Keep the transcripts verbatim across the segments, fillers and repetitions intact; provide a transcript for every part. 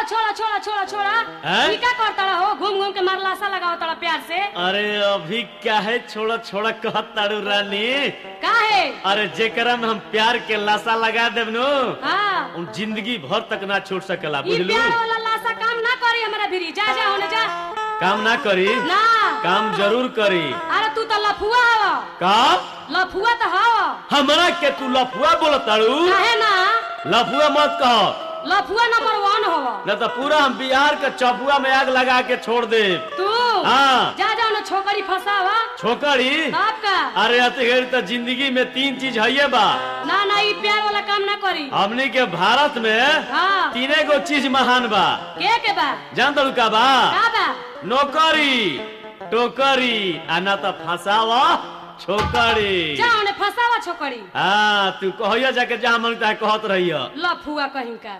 छोड़ा छोड़ा छोड़ा छोड़ा हैं? क्या करता हो? घूम घूम के मार लाशा लगाओ तड़ा प्यार से। अरे अभी क्या है छोड़ा छोड़ा कहत तारू रानी। का है? अरे जेकरा में हम प्यार के लाशा लगा देब नो, हाँ उन जिंदगी भर तक ना छूट सकेला, ई बुझलू? प्यार वाला लाशा काम ना करी हमारा भिरी। जा जा होने जा। काम ना करी? ना काम जरूर करी। अरे तू तो लफुआ हवा। का लफुआ तो हवा। हमरा के तू लफुआ बोलत तारू? काहे ना? लफुआ मत कहो, लफुआ नंबर वन हवा। न तो पूरा हम बिहार के चपुआ में आग लगा के छोड़ दे। तू हाँ। जा जा ना छोकरी फसावा। छोकरी? आपका अरे अतगेर तो जिंदगी में तीन चीज है बा। ना ना ई प्यार वाला काम ना करी। हमनी के भारत में हाँ तीने गो चीज महान बा। के के बा? जान तू का बा? का बा? नौकरी, टोकरी, आ ना तो फसावा छोकरी। जा उन्हें फसावा छोकरी। हाँ तू कहिया जाके जहाँ मन तहाँ कहत रहिया। लफुआ कहीं का।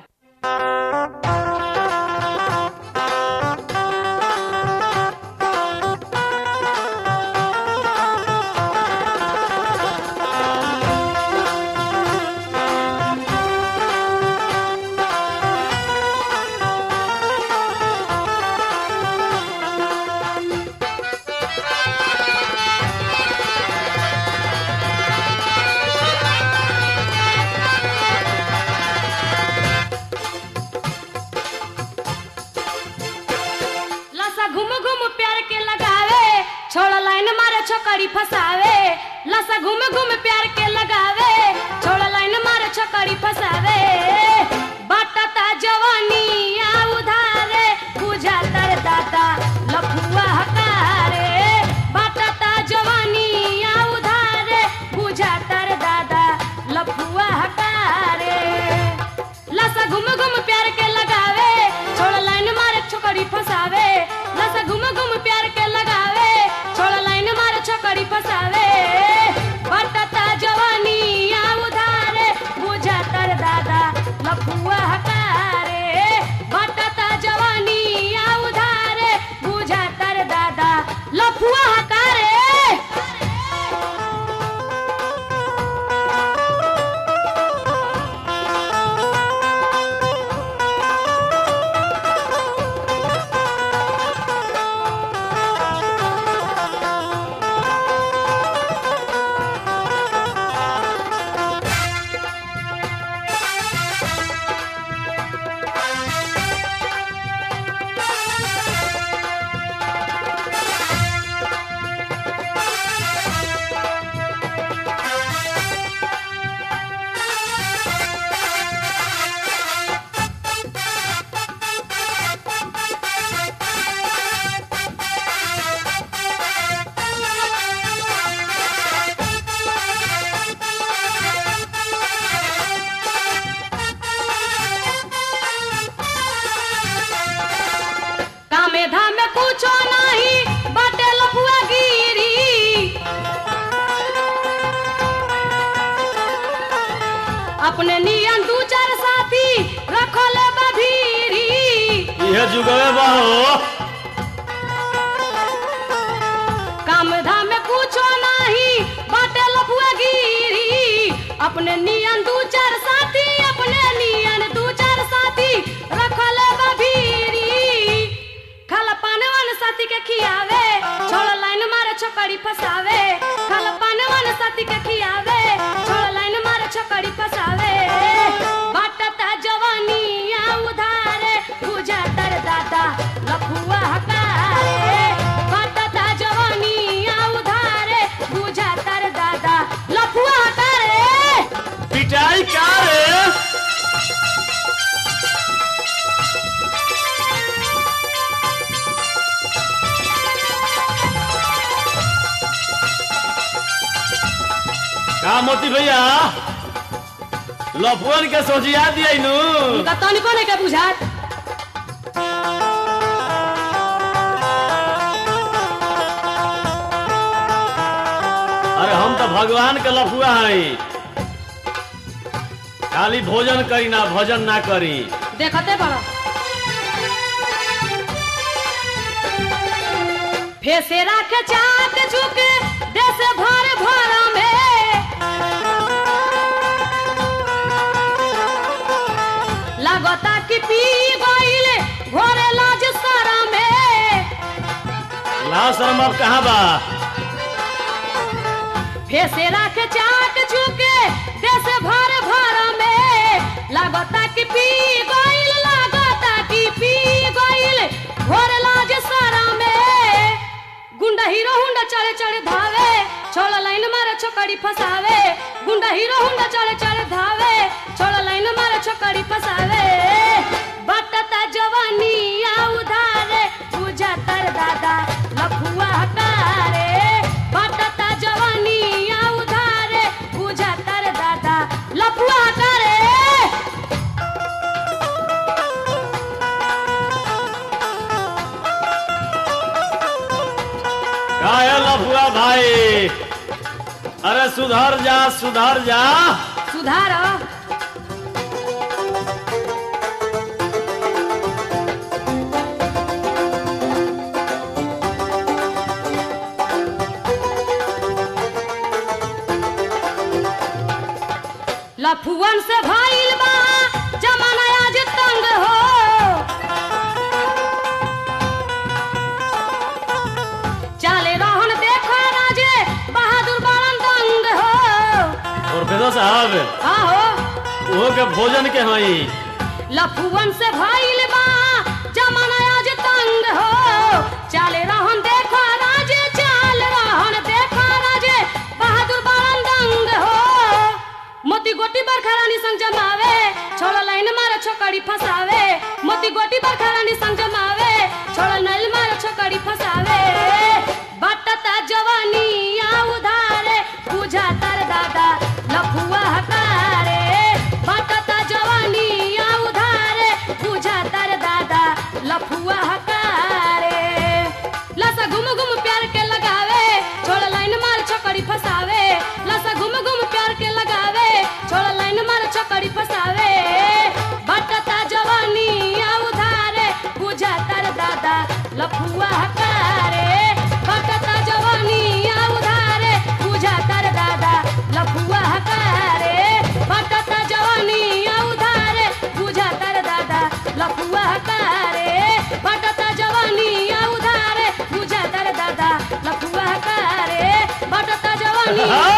घूम घूम प्यार के लगावे, छोड़ा लाइन मारे छोकरी फसावे। लसा घूम घूम प्यार के लगावे, छोड़ा लाइन मारे छोकरी फसावे। बाटता जवानी आ उधारे, बुझा तर दादा लफुआ हकारे। बाटता जवानी आ उधारे, बुझा तर दादा लफुआ हकारे। लसा घूम घूम प्यार के लगावे, छोड़ा लाइन मारे छोकरी फसावे। लसा घूम घूम प्यार के लगावे, छोड़ा लाइन मारे छोकरी फसावे। बटता जवानी आ उधारे, बुझा तर दादा लफुआ हकारे। बटता जवानी आ उधारे, बुझा तर दादा लफुआ हकारे। कामे धामे कुछो नहीं बाटे लफुआ गिरी। अपने नियन दू चार साथी रखले बधीरी। यह जुगवे बा हो। काम धाम में कुछो नहीं बाटे लफुआ गिरी। अपने नियन दू चार साथी, अपने नियन दू चार साथी रखले बधीरी। खाला पाने वाले साथी के खियावे, छोड़ा लाइन मारे छोकरी फसावे। खाला पाने वाले साथी के खियावे, छोड़ा लाइन मारे छोकरी फसावे। बाटता जवानी आ उधारे, बुझा तर दादा लफुआ हकारे। बाटता जवानी आ उधारे, बुझा तर दादा लफुआ हकारे। पिटाई का रे? का मोती भैया लफुअन के सोचिया दिया नु। उनका तनिको नहीं के बुझात। अरे हम तो भगवान के लफुआ है। खाली भोजन करी ना भजन ना करी। देखते बड़ा फेसे राख चाट झुके देश भर भर में। लगता कि पी गईले घोरे लाज सारा में लाज शर्म अब कहाँ बा? फेसे राखे चाट झुके देश भर भर में लागता कि पी गइल लागता कि पी गइल घोर लाज सारा में गुंडा हीरो हुंडा चढ़े चढ़े धावे छोड़ा लाइन मारे छोकड़ी फसावे गुंडा हीरो हुंडा चढ़े चढ़े धावे छोड़ा लाइन मारे छोकड़ी फसावे बटता जवानी आ उधारे पूजा तर दादा लफुआ हकारे बटता जवानी आ उधारे पूजा तर दादा लफुआ हकारे काय लफुआ भाई? अरे सुधर जा सुधर जा। सुधार लफुअन से भइल बा जमाना आज तंग हो चाले रहन देखा राजे बहादुर बालन दंग हो प्रोफेसर साहब आहो वो के भोजन के हई लफुअन से भइल बा जमाना आज तंग हो चाले रहन देखा राजे चाल रहन देखा राजे बहादुर बालन दंग हो मोती गोटी बरखरानी संग जमावे छोड़ा लाइन मारे छोकड़ी फसावे मोती गोटी बरखरानी संग जमावे छोड़ा लाइन मारे छोकड़ी फसावे बटता जवानी आ उधारे पूजा तर दादा लफुआ हकारे बटता जवानी आ उधारे पूजा तर दादा लफुआ हकारे लसा घुम घुम प्यार के लगावे छोड़ा लाइन मारे छोकड़ी फसावे लसा घुम घुम प्यार के लगावे छोड़ा लाइन मारे छोकड़ी फसावे बटता जवानी आ उधारे पूजा तर दादा लफुआ हकारे बटता जवानी आ उधारे पूजा तर दादा लफुआ हकारे बटता जवानी आ उधारे पूजा तर दादा लफुआ हकारे बटता जवानी आ उधारे पूजा तर दादा लफुआ हकारे बटता जवानी